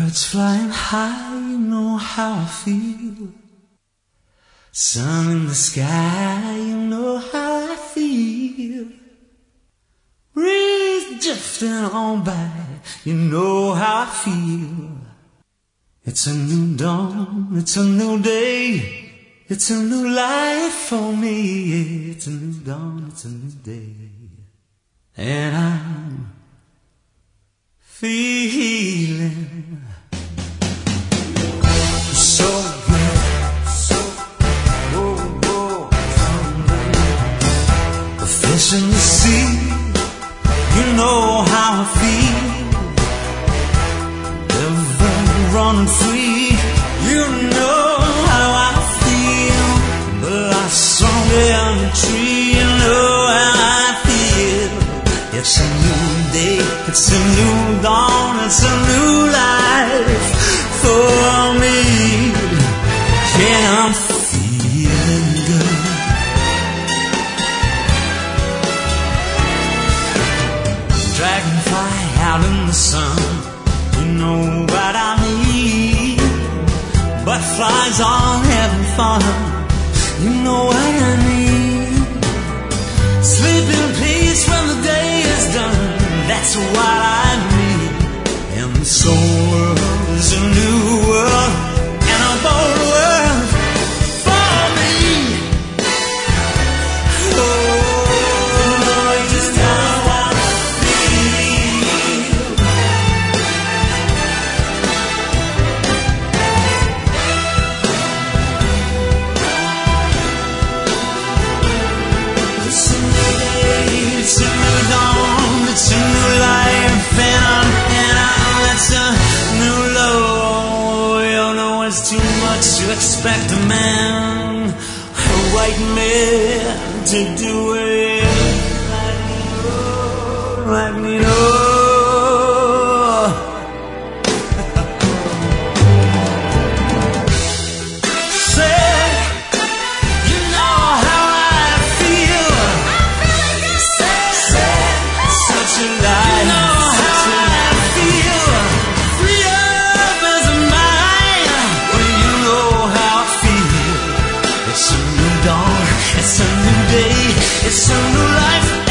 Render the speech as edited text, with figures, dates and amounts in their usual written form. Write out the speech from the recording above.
Birds flying high, you know how I feel. Sun in the sky, you know how I feel. Breeze drifting on by, you know how I feel. It's a new dawn, it's a new day, it's a new life for me. It's a new dawn, it's a new day, and I'm feeling so good, so the fish in the sea, you know how I feel. Ever running free, you know how I feel. The last song in the tree, you know how I feel. It's a new day, it's a new dawn, it's a new life for me. Yeah, I'm feeling good. Dragonfly out in the sun, you know what I mean. Butterflies all having fun, you know what I mean. Sleep in peace when the day is done, that's what I mean. And this whole world is a new world, and a bold world for me. Oh, just how I feel. It's a new day, it's a new dawn, it's a new life, and it's a new love. You know it's too much to expect a man, a white man, to do it like me, oh. Say, you know how I feel. Say, such a lie. You know how I feel. Freedom is mine. Well, you know how I feel. It's a new dawn, it's a new day, it's a new life.